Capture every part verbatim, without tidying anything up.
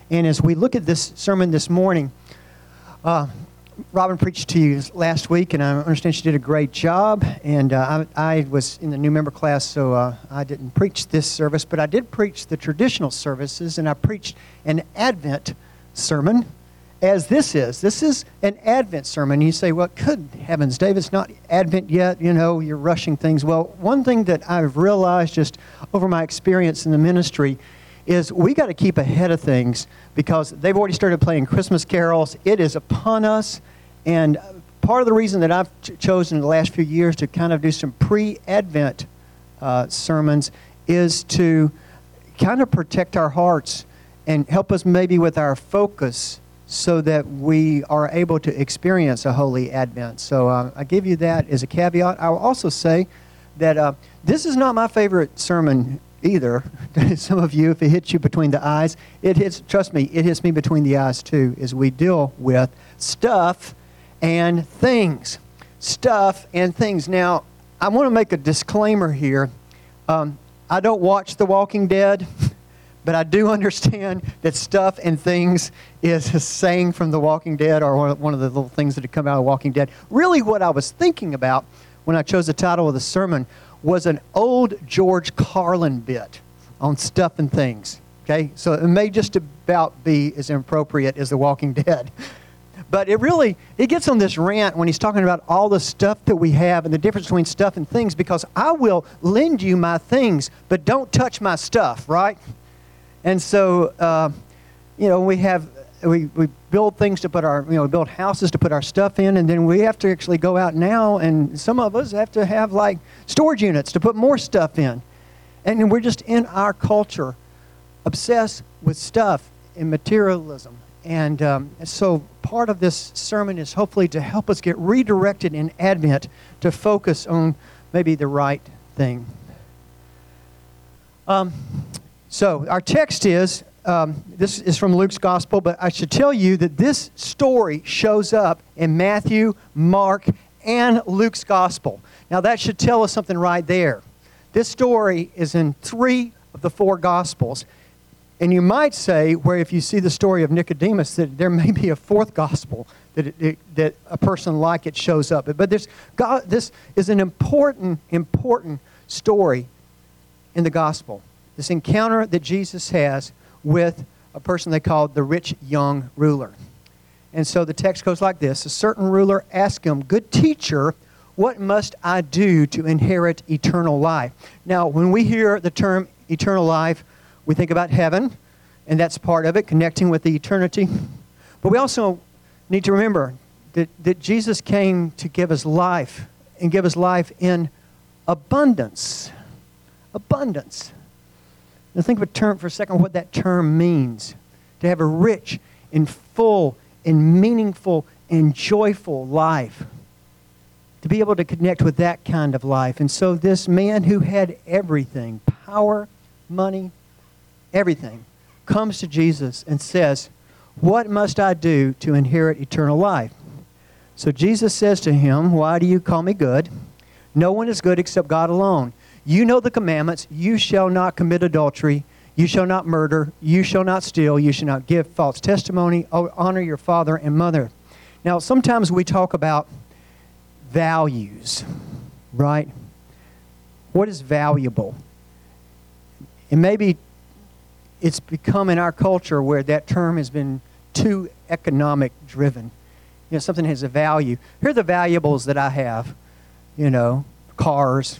And as we look at this sermon this morning, uh, Robin preached to you last week, and I understand she did a great job. And uh, I, I was in the new member class, so uh, I didn't preach this service, but I did preach the traditional services, and I preached an Advent sermon, as this is. This is an Advent sermon. You say, well, good heavens, Dave, it's not Advent yet. You know, you're rushing things. Well, one thing that I've realized just over my experience in the ministry is we got to keep ahead of things because they've already started playing Christmas carols. It is upon us. And part of the reason that I've ch- chosen in the last few years to kind of do some pre-Advent uh, sermons is to kind of protect our hearts and help us maybe with our focus so that we are able to experience a holy Advent. So uh, I give you that as a caveat. I will also say that uh, this is not my favorite sermon either. Some of you, if it hits you between the eyes, it hits, trust me, it hits me between the eyes too, as we deal with stuff and things. Stuff and things. Now, I want to make a disclaimer here. Um, I don't watch The Walking Dead, but I do understand that stuff and things is a saying from The Walking Dead, or one of, one of the little things that have come out of Walking Dead. Really what I was thinking about when I chose the title of the sermon was an old George Carlin bit on stuff and things. Okay? So it may just about be as inappropriate as The Walking Dead. But it really, it gets on this rant when he's talking about all the stuff that we have and the difference between stuff and things, because I will lend you my things, but don't touch my stuff, right? And so, uh, you know, we have, we, we build things to put our, you know, we build houses to put our stuff in, and then we have to actually go out now, and some of us have to have, like, storage units to put more stuff in. And we're just in our culture obsessed with stuff and materialism. And um, so part of this sermon is hopefully to help us get redirected in Advent to focus on maybe the right thing. Um, so our text is, um, this is from Luke's Gospel, but I should tell you that this story shows up in Matthew, Mark, and Luke's Gospel. Now that should tell us something right there. This story is in three of the four Gospels. And you might say, where if you see the story of Nicodemus, that there may be a fourth gospel that it, it, that a person like it shows up. But this, God, this is an important, important story in the gospel. This encounter that Jesus has with a person they called the rich young ruler. And so the text goes like this. A certain ruler asked him, "Good teacher, what must I do to inherit eternal life?" Now, when we hear the term eternal life, we think about heaven, and that's part of it, connecting with the eternity. But we also need to remember that, that Jesus came to give us life, and give us life in abundance. Abundance. Now think of a term for a second, what that term means. To have a rich and full and meaningful and joyful life. To be able to connect with that kind of life. And so this man who had everything, power, money, everything, comes to Jesus and says, "What must I do to inherit eternal life?" So Jesus says to him, "Why do you call me good? No one is good except God alone. You know the commandments. You shall not commit adultery. You shall not murder. You shall not steal. You shall not give false testimony. Honor your father and mother." Now, sometimes we talk about values, right? What is valuable? And maybe it's become in our culture where that term has been too economic driven. You know, something has a value. Here are the valuables that I have. You know, cars,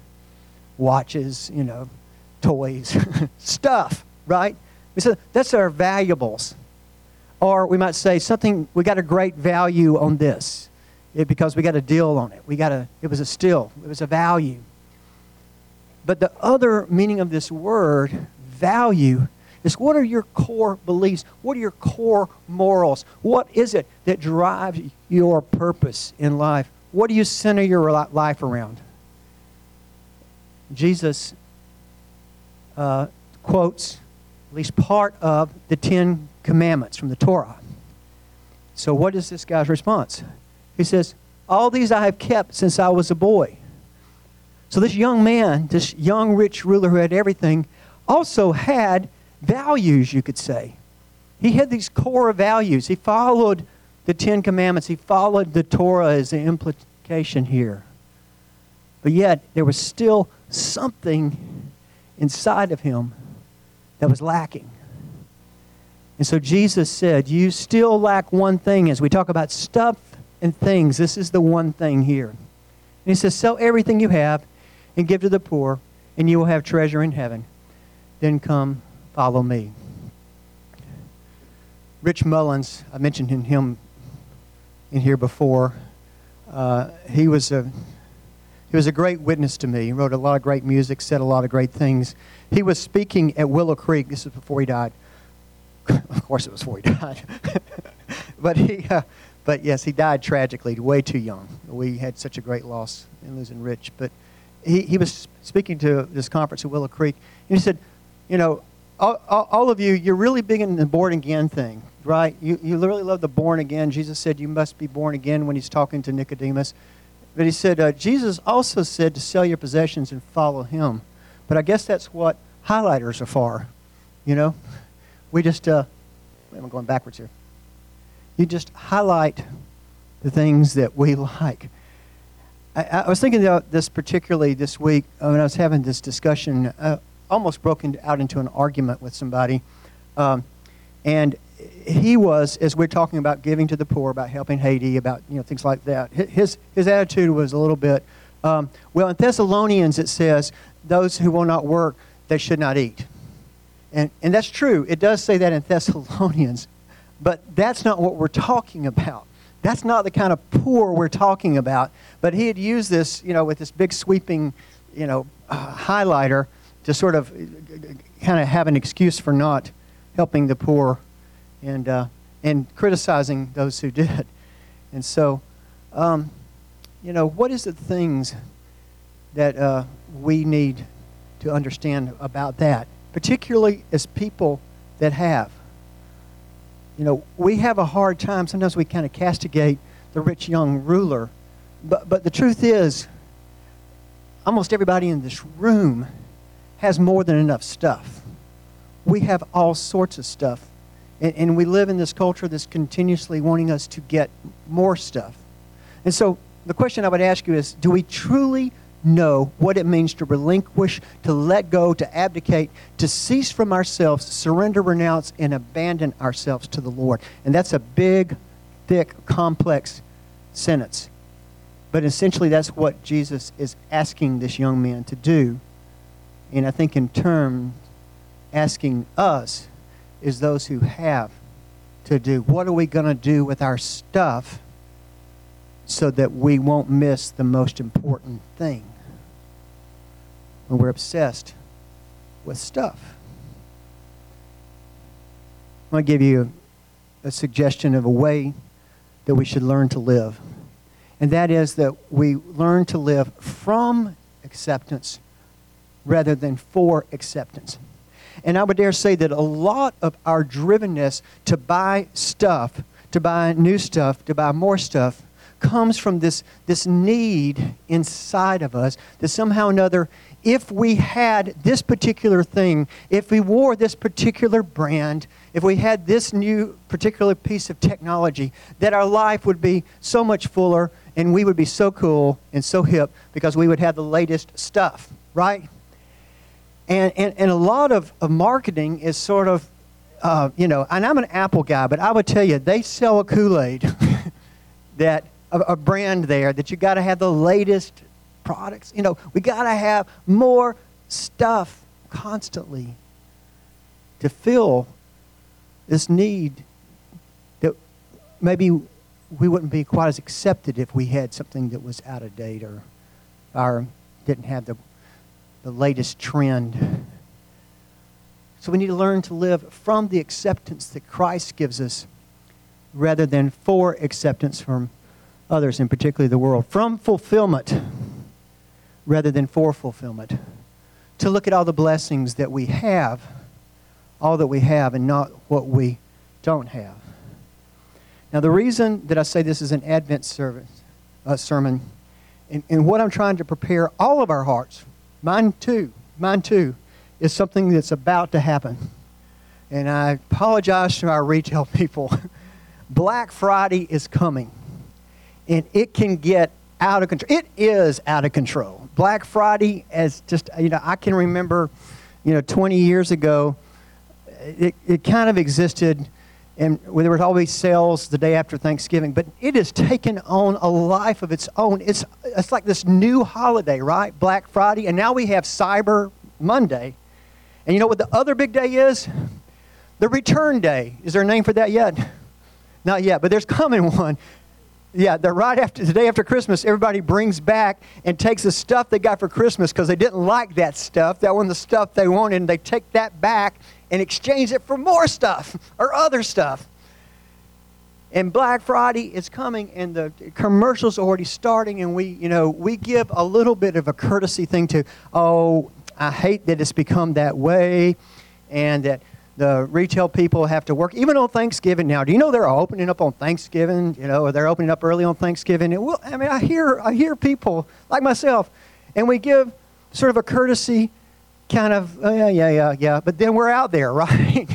watches, you know, toys, stuff, right? So that's our valuables. Or we might say something, we got a great value on this it, because we got a deal on it. We got a, it was a steal. It was a value. But the other meaning of this word, value, is what are your core beliefs? What are your core morals? What is it that drives your purpose in life? What do you center your life around? Jesus uh, quotes at least part of the Ten Commandments from the Torah. So what is this guy's response? He says, "All these I have kept since I was a boy." So this young man, this young rich ruler who had everything, also had values, you could say. He had these core values. He followed the Ten Commandments. He followed the Torah as the implication here. But yet, there was still something inside of him that was lacking. And so Jesus said, you still lack one thing. As we talk about stuff and things, this is the one thing here. And he says, sell everything you have and give to the poor, and you will have treasure in heaven. Then come, follow me. Rich Mullins, I mentioned him in here before. Uh, he was a he was a great witness to me. He wrote a lot of great music, said a lot of great things. He was speaking at Willow Creek. This is before he died. Of course, it was before he died. but he, uh, but yes, he died tragically, way too young. We had such a great loss in losing Rich. But he he was speaking to this conference at Willow Creek, and he said, you know, all, all, all of you, you're really big in the born again thing, right? You you really love the born again. Jesus said you must be born again when he's talking to Nicodemus. But he said, uh, Jesus also said to sell your possessions and follow him. But I guess that's what highlighters are for, you know? We just, uh, I'm going backwards here. You just highlight the things that we like. I, I was thinking about this particularly this week when I was having this discussion, uh, almost broken out into an argument with somebody. Um, and he was, as we're talking about giving to the poor, about helping Haiti, about, you know, things like that. His his attitude was a little bit, um, well, in Thessalonians it says, those who will not work, they should not eat. And and that's true. It does say that in Thessalonians. But that's not what we're talking about. That's not the kind of poor we're talking about. But he had used this, you know, with this big sweeping, you know, uh, highlighter to sort of kind of have an excuse for not helping the poor and uh, and criticizing those who did. And so, um, you know, what is the things that uh, we need to understand about that, particularly as people that have? You know, we have a hard time. Sometimes we kind of castigate the rich young ruler. But, but the truth is, almost everybody in this room has more than enough stuff. We have all sorts of stuff. And, and we live in this culture that's continuously wanting us to get more stuff. And so the question I would ask you is, do we truly know what it means to relinquish, to let go, to abdicate, to cease from ourselves, surrender, renounce, and abandon ourselves to the Lord? And that's a big, thick, complex sentence. But essentially that's what Jesus is asking this young man to do. And I think in turn, asking us is those who have to do. What are we going to do with our stuff so that we won't miss the most important thing when we're obsessed with stuff? I'm going to give you a suggestion of a way that we should learn to live. And that is that we learn to live from acceptance rather than for acceptance. And I would dare say that a lot of our drivenness to buy stuff, to buy new stuff, to buy more stuff, comes from this, this need inside of us that somehow or another, if we had this particular thing, if we wore this particular brand, if we had this new particular piece of technology, that our life would be so much fuller and we would be so cool and so hip because we would have the latest stuff, right? And, and, and a lot of, of marketing is sort of, uh, you know, and I'm an Apple guy, but I would tell you, they sell a Kool-Aid that, a, a brand there, that you got to have the latest products. You know, we got to have more stuff constantly to fill this need that maybe we wouldn't be quite as accepted if we had something that was out of date or, or didn't have the the latest trend. So we need to learn to live from the acceptance that Christ gives us rather than for acceptance from others, and particularly the world. From fulfillment rather than for fulfillment. To look at all the blessings that we have, all that we have, and not what we don't have. Now the reason that I say this is an Advent service, uh, sermon, and, and what I'm trying to prepare all of our hearts, mine too, mine too, is something that's about to happen. and I apologize to our retail people. Black Friday is coming, and it can get out of control. It is out of control. Black Friday, as just, you know, I can remember, you know, twenty years ago, it, it kind of existed, and there was always sales the day after Thanksgiving, but it has taken on a life of its own. It's, it's like this new holiday, right? Black Friday, and now we have Cyber Monday. And you know what the other big day is? The Return Day. Is there a name for that yet? Not yet, but there's coming one. Yeah, the right after the day after Christmas, everybody brings back and takes the stuff they got for Christmas because they didn't like that stuff. That wasn't the stuff they wanted, and they take that back and exchange it for more stuff or other stuff. And Black Friday is coming, and the commercials are already starting, and we, you know, we give a little bit of a courtesy thing to, oh, I hate that it's become that way, and that the retail people have to work, even on Thanksgiving now. Do you know they're opening up on Thanksgiving? You know, or they're opening up early on Thanksgiving. And we'll, I mean, I hear, I hear people like myself, and we give sort of a courtesy kind of, oh, yeah, yeah, yeah, yeah. But then we're out there, right?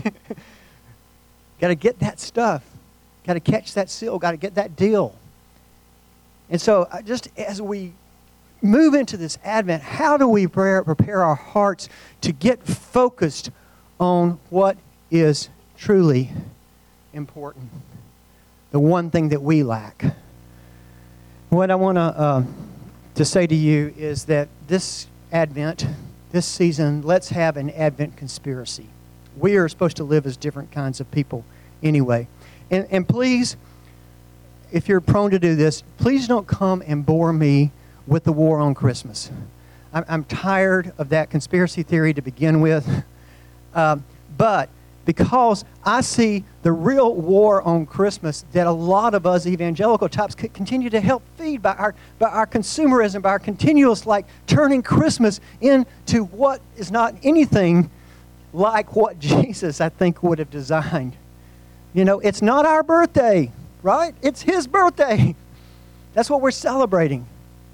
Got to get that stuff. Got to catch that seal. Got to get that deal. And so uh, just as we move into this Advent, how do we prepare, prepare our hearts to get focused on what is truly important? The one thing that we lack. What I want to uh, to say to you is that this Advent, this season, let's have an Advent conspiracy. We are supposed to live as different kinds of people anyway. And, and please, if you're prone to do this, please don't come and bore me with the war on Christmas. I'm, I'm tired of that conspiracy theory to begin with. Um, but because I see the real war on Christmas that a lot of us evangelical types c- continue to help feed by our, by our consumerism, by our continuous, like, turning Christmas into what is not anything like what Jesus, I think, would have designed. You know, it's not our birthday, right? It's His birthday. That's what we're celebrating.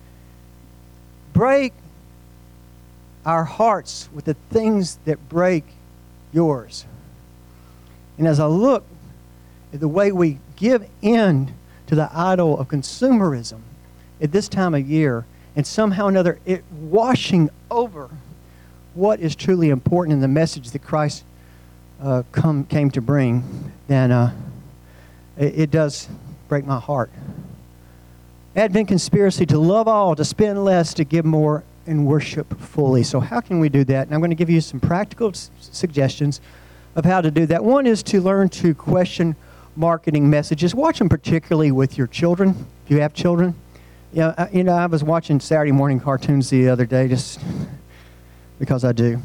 Break our hearts with the things that break yours. And as I look at the way we give in to the idol of consumerism at this time of year, and somehow or another it washing over what is truly important in the message that Christ uh, come came to bring, then uh, it, it does break my heart. Advent conspiracy: to love all, to spend less, to give more, and worship fully. So how can we do that? And I'm going to give you some practical s- suggestions of how to do that. One is to learn to question marketing messages. Watch them particularly with your children, if you have children. You know, I, you know, I was watching Saturday morning cartoons the other day, just because I do.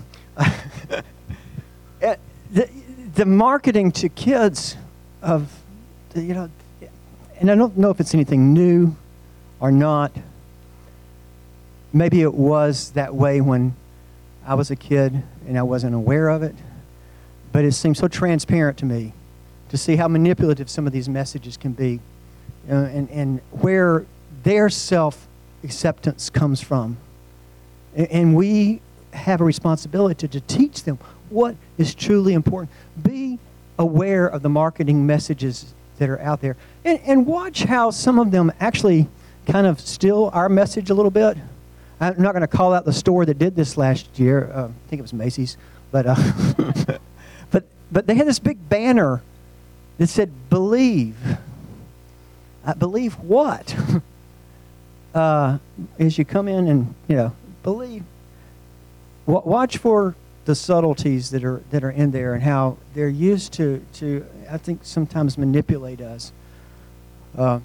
the, the marketing to kids of, you know, and I don't know if it's anything new or not. Maybe it was that way when I was a kid and I wasn't aware of it. But it seems so transparent to me to see how manipulative some of these messages can be, uh, and, and where their self-acceptance comes from. And, and we have a responsibility to, to teach them what is truly important. Be aware of the marketing messages that are out there. And, and watch how some of them actually kind of steal our message a little bit. I'm not going to call out the store that did this last year. Uh, I think it was Macy's. But, uh, but, but they had this big banner that said, believe. I believe what? uh, as you come in and, you know, believe. W- watch for the subtleties that are that are in there and how they're used to, to I think, sometimes manipulate us. Uh,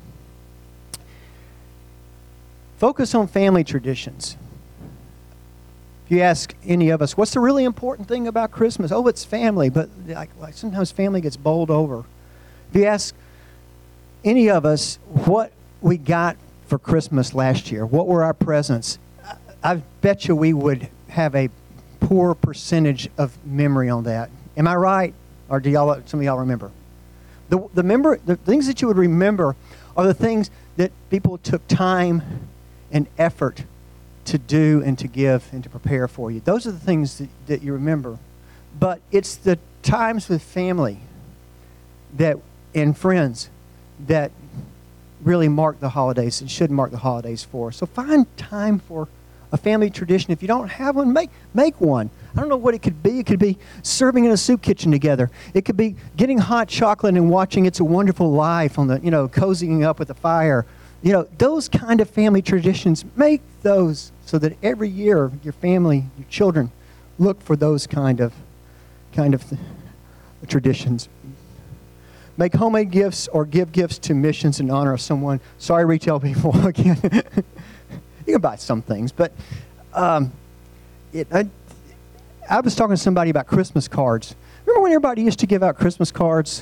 focus on family traditions. If you ask any of us, what's the really important thing about Christmas? Oh, it's family, but like, like sometimes family gets bowled over. If you ask any of us what we got for Christmas last year, what were our presents, I, I bet you we would have a poor percentage of memory on that. Am I right? Or do y'all, some of y'all remember? The, the, member, the things that you would remember are the things that people took time and effort to do and to give and to prepare for you. Those are the things that, that you remember. But it's the times with family that and friends that really mark the holidays and should mark the holidays for us. So find time for a family tradition. If you don't have one, make make one. I don't know what it could be. It could be serving in a soup kitchen together. It could be getting hot chocolate and watching It's a Wonderful Life on the, you know, cozying up with the fire. You know, those kind of family traditions, make those so that every year your family, your children, look for those kind of kind of th- traditions. Make homemade gifts or give gifts to missions in honor of someone. Sorry, retail people, again. You can buy some things, but um, it, I, I was talking to somebody about Christmas cards. Remember when everybody used to give out Christmas cards?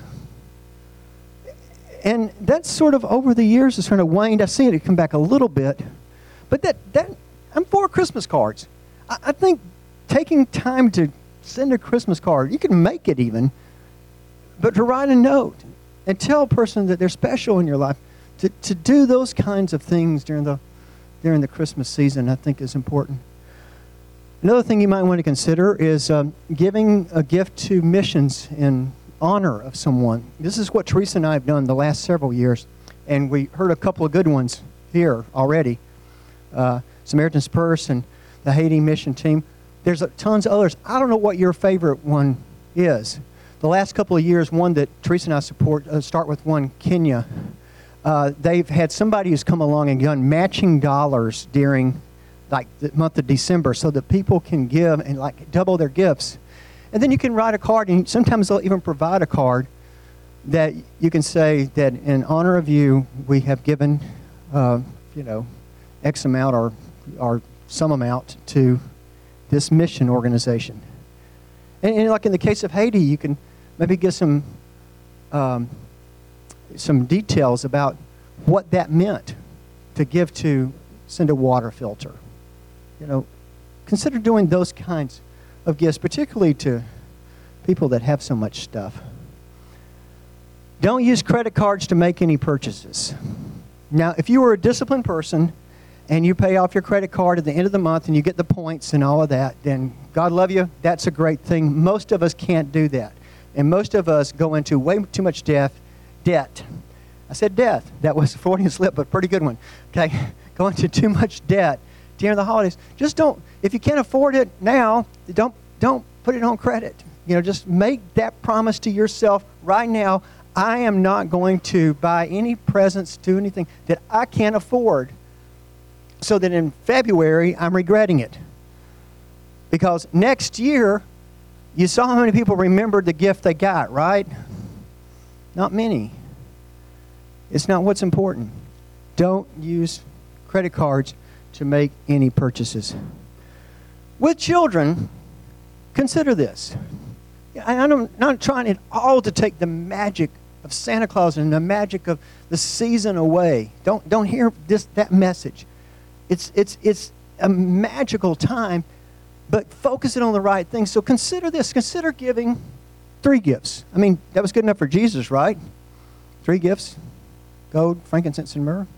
And that's sort of over the years has sort of waned. I've seen it come back a little bit. But that, that I'm for Christmas cards. I, I think taking time to send a Christmas card, you can make it even, but to write a note and tell a person that they're special in your life, to, to do those kinds of things during the during the Christmas season, I think is important. Another thing you might want to consider is um, giving a gift to missions in honor of someone. This is what Teresa and I have done the last several years, and we heard a couple of good ones here already. Uh, Samaritan's Purse and the Haiti mission team. There's uh, tons of others. I don't know what your favorite one is. The last couple of years, one that Teresa and I support, uh, start with one, Kenya. Uh, they've had somebody who's come along and done matching dollars during like the month of December so that people can give and like double their gifts. And then you can write a card, and sometimes they'll even provide a card that you can say that in honor of you, we have given, uh, you know, X amount or, or some amount to this mission organization. And, and like in the case of Haiti, you can maybe give some um, some details about what that meant to give to send a water filter. You know, consider doing those kinds of gifts, particularly to people that have so much stuff. Don't use credit cards to make any purchases. Now, if you were a disciplined person and you pay off your credit card at the end of the month and you get the points and all of that, then God love you, that's a great thing. Most of us can't do that. And most of us go into way too much debt. Debt. I said death. That was a Freudian slip, but pretty good one. Okay, go into too much debt during the holidays. Just don't, if you can't afford it now, don't don't put it on credit. You know, just make that promise to yourself right now. I am not going to buy any presents, do anything that I can't afford, so that in February I'm regretting it. Because next year, you saw how many people remembered the gift they got, right? Not many. It's not what's important. Don't use credit cards to make any purchases. With children, consider this. I'm not trying at all to take the magic of Santa Claus and the magic of the season away. Don't don't hear this that message. It's it's it's a magical time, but focus it on the right things. So consider this. Consider giving three gifts. I mean, that was good enough for Jesus, right? Three gifts: gold, frankincense, and myrrh.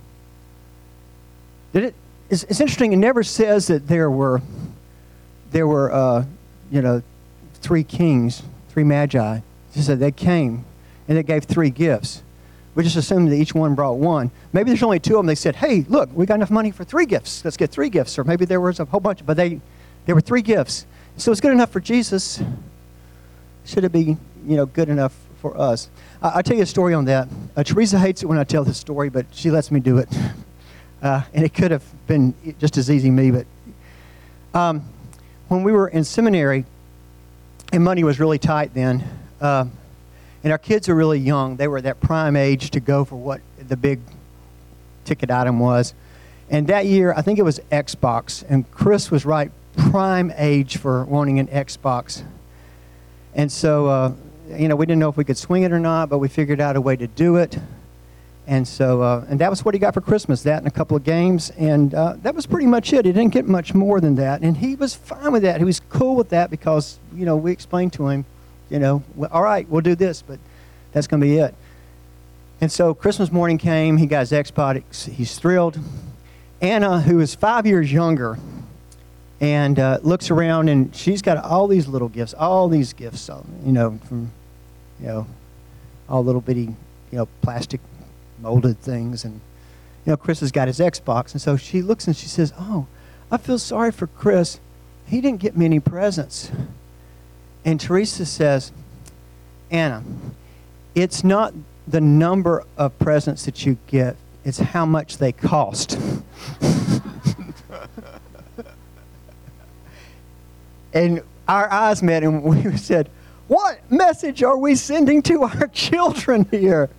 Did it? It's, it's interesting. It never says that there were there were uh, you know three kings, three magi. It just said they came and they gave three gifts. We just assumed that each one brought one. Maybe there's only two of them. They said, "Hey, look, we got enough money for three gifts. Let's get three gifts." Or maybe there was a whole bunch, but they there were three gifts. So it's good enough for Jesus. Should it be, you know, good enough for us? I, I'll tell you a story on that. Uh, Teresa hates it when I tell this story, but she lets me do it. Uh, and it could have been just as easy me, but um, when we were in seminary, and money was really tight then, uh, and our kids were really young. They were at that prime age to go for what the big ticket item was. And that year, I think it was Xbox, and Chris was right prime age for wanting an Xbox. And so, uh, you know, we didn't know if we could swing it or not, but we figured out a way to do it. And so, uh, and that was what he got for Christmas, that and a couple of games. And uh, that was pretty much it. He didn't get much more than that. And he was fine with that. He was cool with that because, you know, we explained to him, you know, well, all right, we'll do this, but that's going to be it. And so Christmas morning came. He got his Xbox. He's thrilled. Anna, who is five years younger, and uh, looks around, and she's got all these little gifts, all these gifts, um, you know, from, you know, all little bitty, you know, plastic molded things. And, you know, Chris has got his Xbox, and so she looks and she says, oh, I feel sorry for Chris. He didn't get many presents. And Teresa says, Anna, it's not the number of presents that you get, it's how much they cost. And our eyes met, and we said, what message are we sending to our children here?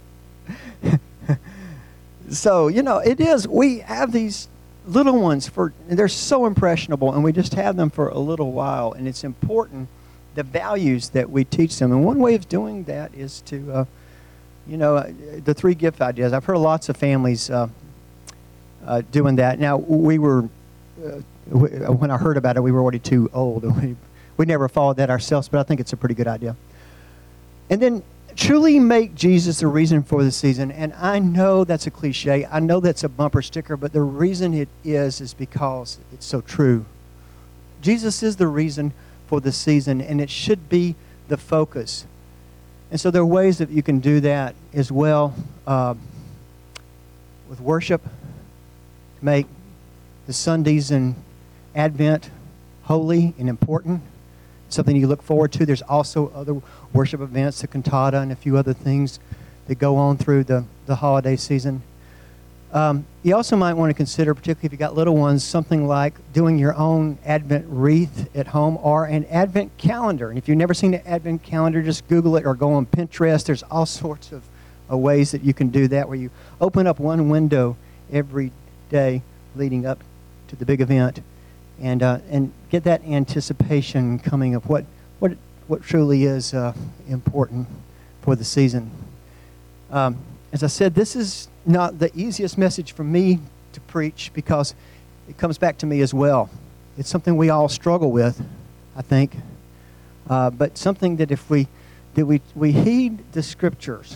So, you know, it is, we have these little ones, for they're so impressionable, and we just have them for a little while, and it's important, the values that we teach them. And one way of doing that is to, uh, you know, uh, the three gift ideas. I've heard lots of families uh, uh, doing that. Now, we were, uh, when I heard about it, we were already too old. We, we never followed that ourselves, but I think it's a pretty good idea. And then truly make Jesus the reason for the season. And I know that's a cliche. I know that's a bumper sticker, but the reason it is is because it's so true. Jesus is the reason for the season, and it should be the focus. And so there are ways that you can do that as well uh, with worship, to make the Sundays in Advent holy and important, something you look forward to. There's also other worship events, the cantata and a few other things that go on through the, the holiday season. Um, you also might want to consider, particularly if you got little ones, something like doing your own Advent wreath at home or an Advent calendar. And if you've never seen an Advent calendar, just Google it or go on Pinterest. There's all sorts of uh, ways that you can do that, where you open up one window every day leading up to the big event, and uh, and get that anticipation coming of what what what truly is uh, important for the season. Um, as I said, this is not the easiest message for me to preach, because it comes back to me as well. It's something we all struggle with, I think, uh, but something that if we that we we heed the Scriptures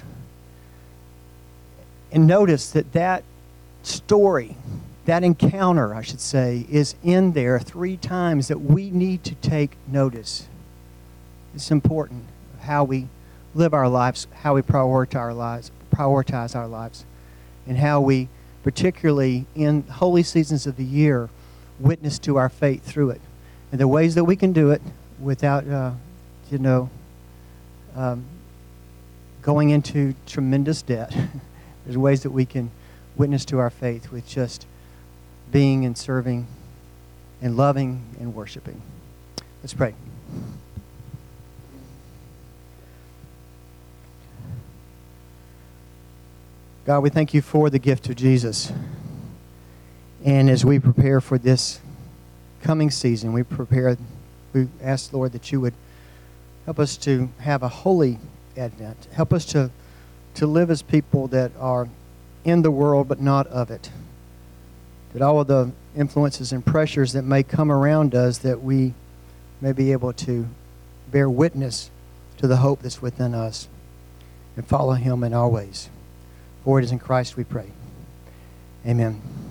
and notice that that story, that encounter, I should say, is in there three times, that we need to take notice. It's important how we live our lives, how we prioritize our lives, prioritize our lives, and how we, particularly in holy seasons of the year, witness to our faith through it. And the ways that we can do it without, uh, you know, um, going into tremendous debt. There's ways that we can witness to our faith with just being and serving and loving and worshiping. Let's pray. God, we thank you for the gift of Jesus. And as we prepare for this coming season, we prepare, we ask, Lord, that you would help us to have a holy Advent. Help us to, to live as people that are in the world but not of it. That all of the influences and pressures that may come around us, that we may be able to bear witness to the hope that's within us and follow him in all ways. For it is in Christ we pray. Amen.